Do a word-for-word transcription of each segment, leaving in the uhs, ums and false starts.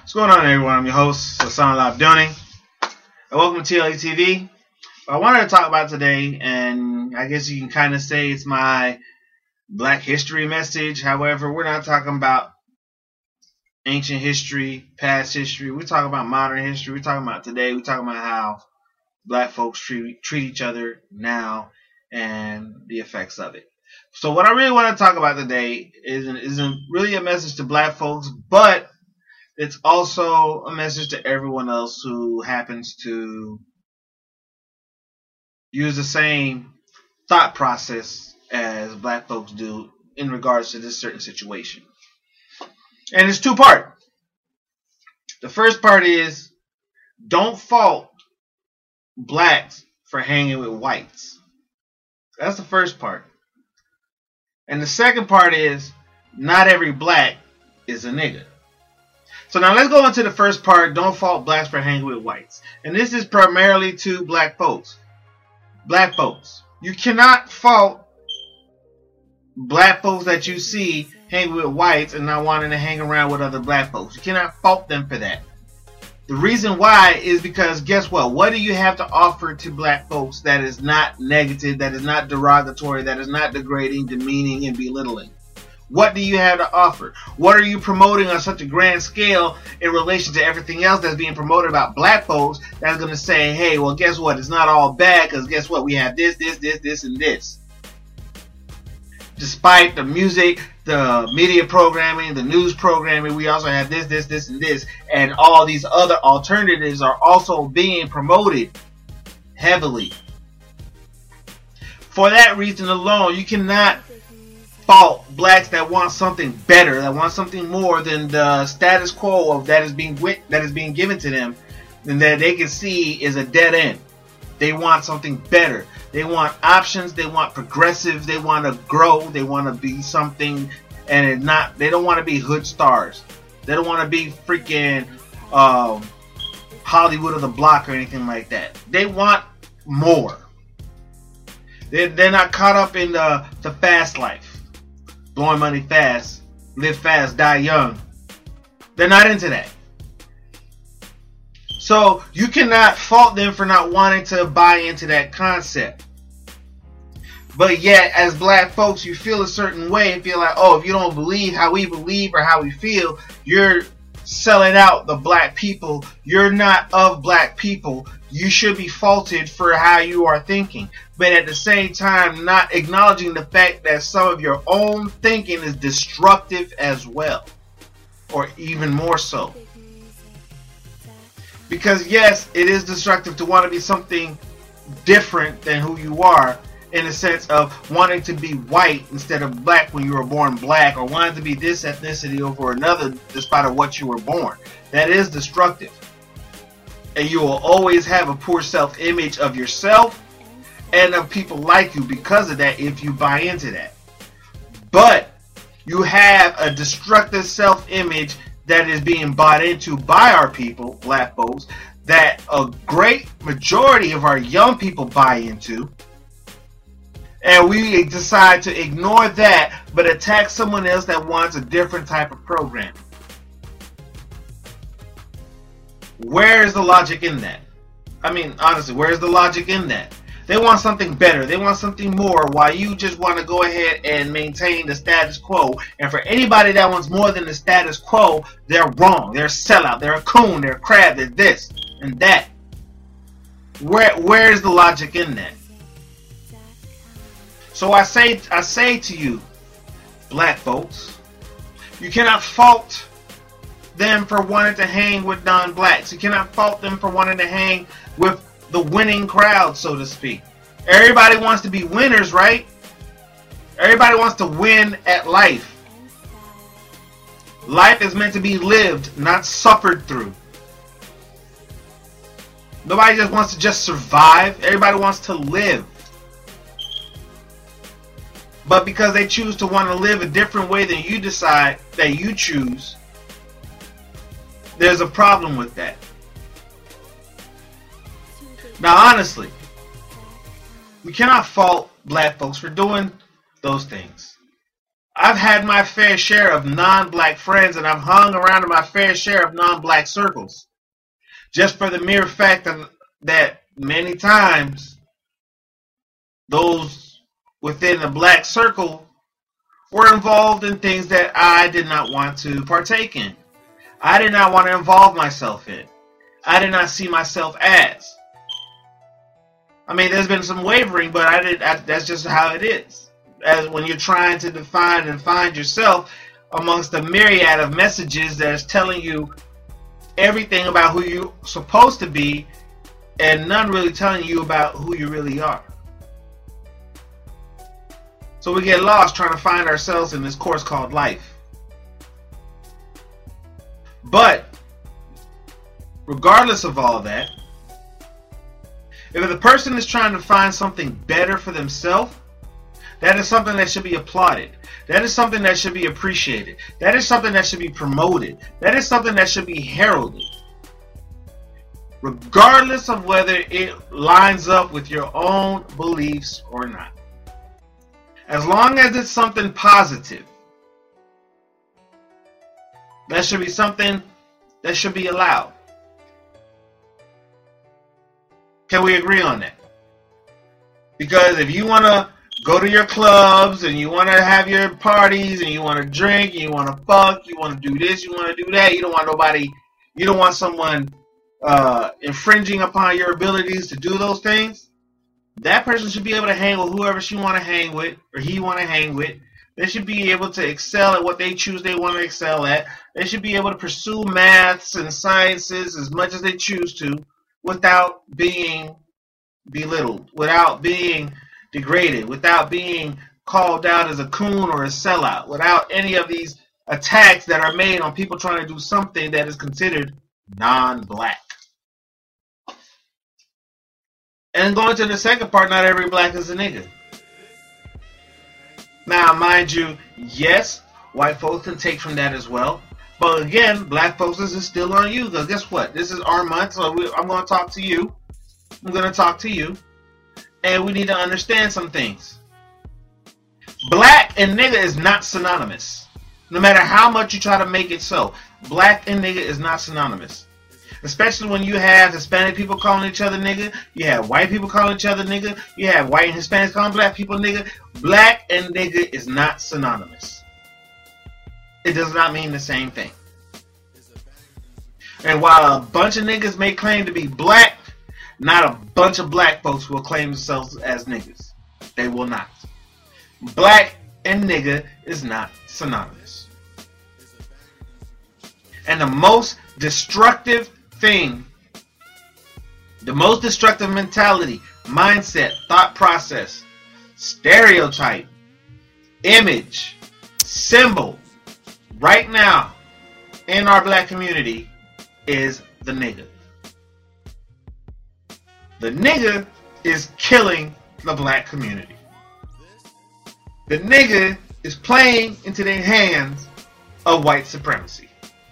What's going on, everyone? I'm your host, Hassan Labdoni, and welcome to T L A T V. What I wanted to talk about today, and I guess you can kind of say it's my Black history message. However, we're not talking about ancient history, past history. We're talking about modern history. We're talking about today. We're talking about how Black folks treat, treat each other now and the effects of it. So what I really want to talk about today isn't, isn't really a message to Black folks, but it's also a message to everyone else who happens to use the same thought process as Black folks do in regards to this certain situation. And it's two part. The first part is, don't fault Blacks for hanging with whites. That's the first part. And the second part is, not every Black is a nigga. So now let's go into the first part, don't fault Blacks for hanging with whites. And this is primarily to Black folks. Black folks, you cannot fault Black folks that you see hang with whites and not wanting to hang around with other Black folks. You cannot fault them for that. The reason why is because, guess what? What do you have to offer to Black folks that is not negative, that is not derogatory, that is not degrading, demeaning, and belittling? What do you have to offer? What are you promoting on such a grand scale in relation to everything else that's being promoted about Black folks that's going to say, hey, well, guess what? It's not all bad because guess what? We have this, this, this, this, and this. Despite the music, the media programming, the news programming, we also have this, this, this, and this. And all these other alternatives are also being promoted heavily. For that reason alone, you cannot fault Blacks that want something better, that want something more than the status quo of that is being that is being given to them, and that they can see is a dead end. They want something better. They want options. They want progressives. They want to grow. They want to be something, and not. They don't want to be hood stars. They don't want to be freaking um, Hollywood of the block or anything like that. They want more. They're, they're not caught up in the the fast life. Blowing money fast, live fast, die young. They're not into that. So you cannot fault them for not wanting to buy into that concept. But yet, as Black folks, you feel a certain way and feel like, oh, if you don't believe how we believe or how we feel, you're selling out the Black people. You're not of Black people. You should be faulted for how you are thinking. But at the same time, not acknowledging the fact that some of your own thinking is destructive as well. Or even more so. Because yes, it is destructive to want to be something different than who you are, in the sense of wanting to be white instead of Black when you were born Black, or wanting to be this ethnicity over another despite of what you were born. That is destructive. And you will always have a poor self-image of yourself and of people like you because of that, if you buy into that. But you have a destructive self-image that is being bought into by our people, Black folks, that a great majority of our young people buy into. And we decide to ignore that, but attack someone else that wants a different type of program. Where is the logic in that? I mean, honestly, where is the logic in that? They want something better. They want something more, while you just want to go ahead and maintain the status quo. And for anybody that wants more than the status quo, they're wrong. They're a sellout. They're a coon. They're a crab. They're this and that. Where Where is the logic in that? So I say, I say to you, Black folks, you cannot fault them for wanting to hang with non-Blacks. You cannot fault them for wanting to hang with the winning crowd, so to speak. Everybody wants to be winners, right? Everybody wants to win at life. Life is meant to be lived, not suffered through. Nobody just wants to just survive. Everybody wants to live. But because they choose to want to live a different way than you decide that you choose, there's a problem with that. Now, honestly, we cannot fault Black folks for doing those things. I've had my fair share of non-black friends, and I've hung around in my fair share of non-black circles. Just for the mere fact of, that many times those within the black circle were involved in things that I did not want to partake in. I did not want to involve myself in. I did not see myself as. I mean, there's been some wavering, but I did. I, that's just how it is. As when you're trying to define and find yourself amongst a myriad of messages that is telling you everything about who you're supposed to be, and none really telling you about who you really are. So we get lost trying to find ourselves in this course called life. But regardless of all that, if the person is trying to find something better for themselves, that is something that should be applauded. That is something that should be appreciated. That is something that should be promoted. That is something that should be heralded. Regardless of whether it lines up with your own beliefs or not. As long as it's something positive, that should be something that should be allowed. Can we agree on that? Because if you want to go to your clubs and you want to have your parties and you want to drink and you want to fuck, you want to do this, you want to do that, you don't want nobody, you don't want someone uh, infringing upon your abilities to do those things, that person should be able to hang with whoever she want to hang with or he want to hang with. They should be able to excel at what they choose they want to excel at. They should be able to pursue maths and sciences as much as they choose to without being belittled, without being degraded, without being called out as a coon or a sellout, without any of these attacks that are made on people trying to do something that is considered non-black. And going to the second part, not every black is a nigga. Now, mind you, yes, white folks can take from that as well. But again, black folks, this is still on you. Because guess what? This is our month, so we, I'm going to talk to you. I'm going to talk to you. And we need to understand some things. Black and nigga is not synonymous. No matter how much you try to make it so. Black and nigga is not synonymous. Especially when you have Hispanic people calling each other nigga. You have white people calling each other nigga. You have white and Hispanics calling black people nigga. Black and nigga is not synonymous. It does not mean the same thing. And while a bunch of niggas may claim to be black, not a bunch of black folks will claim themselves as niggas. They will not. Black and nigga is not synonymous. And the most destructive thing, the most destructive mentality, mindset, thought process, stereotype, image, symbol, right now in our black community is the nigga. The nigga is killing the black community. The nigga is playing into the hands of white supremacy.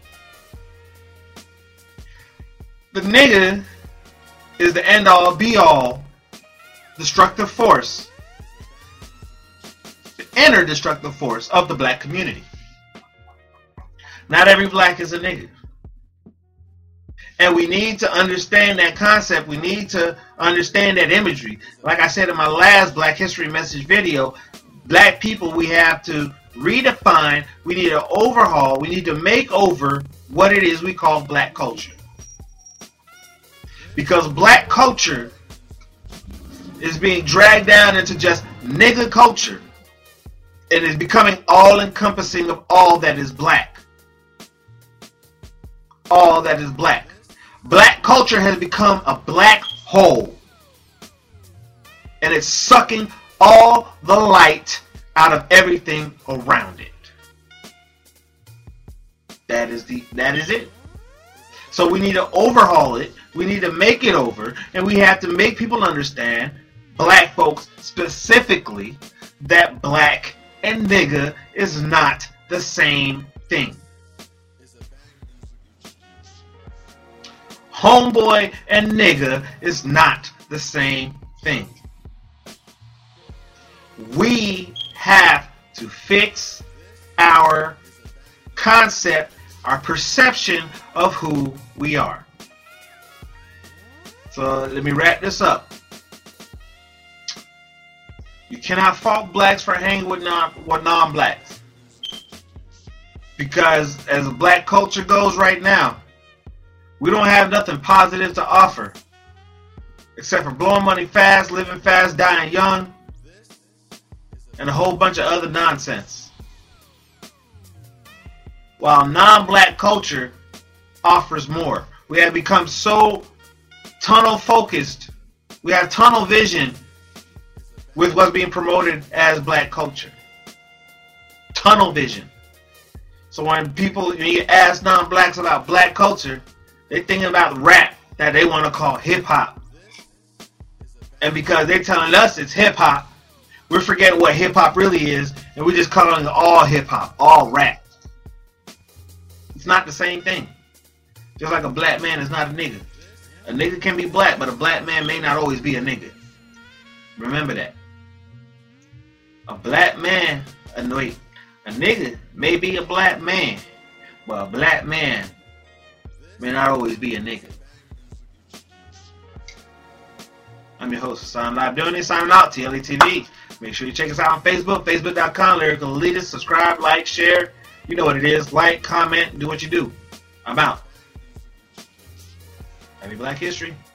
The nigga is the end-all, be-all destructive force, the inner destructive force of the black community. Not every black is a nigga. And we need to understand that concept. We need to understand that imagery. Like I said in my last Black History Message video, black people, we have to redefine, we need to overhaul, we need to make over what it is we call black culture. Because black culture is being dragged down into just nigga culture. It is becoming all-encompassing of all that is black. All that is black. Black culture has become a black hole. And it's sucking all the light out of everything around it. That is the that is it. So we need to overhaul it. We need to make it over. And we have to make people understand, black folks specifically, that black and nigga is not the same thing. Homeboy and nigga is not the same thing. We have to fix our concept, our perception of who we are. So let me wrap this up. You cannot fault blacks for hanging with non with non-blacks, because as black culture goes right now, we don't have nothing positive to offer except for blowing money fast, living fast, dying young, and a whole bunch of other nonsense. While non-black culture offers more. We have become so tunnel focused. We have tunnel vision with what's being promoted as black culture. Tunnel vision. So when people, when you ask non-blacks about black culture, they're thinking about rap that they want to call hip-hop. And because they're telling us it's hip-hop, we're forgetting what hip-hop really is, and we're just calling it all hip-hop, all rap. It's not the same thing. Just like a black man is not a nigga. A nigga can be black, but a black man may not always be a nigga. Remember that. A black man, uh, no, wait, a nigga may be a black man, but a black man may not always be a nigga. I'm your host, Hassan Live Doing This, signing out, T L E T V. Make sure you check us out on Facebook, facebook dot com, Lyrical Elitist. Subscribe, like, share. You know what it is. Like, comment, do what you do. I'm out. Happy Black History.